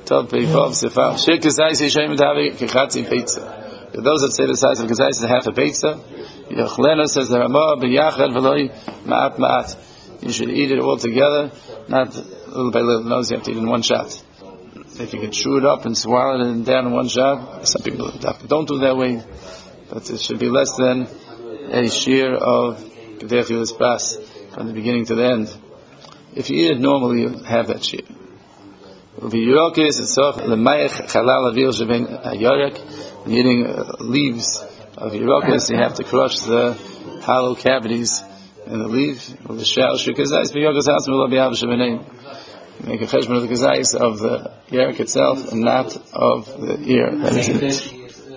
Top Peifov Sefam. Shir Kazais Yishem Davi Kechatzi Pizza. Those that say the size of Kazais is half a pizza. Yochlena says the Ramah B'Yachad V'Loi Ma'at Ma'at. You should eat it all together, not little by little. No, you have to eat in one shot. If you can chew it up and swallow it down in one shot, some people don't do that way, but it should be less than a shear of Kedei Achilas Bas from the beginning to the end. If you eat it normally, you have that shear. When eating leaves of Yerokis, you have to crush the hollow cavities in the leaf. Make a cheshbon of the kazayis of the yerk itself and not of the ear. That is it.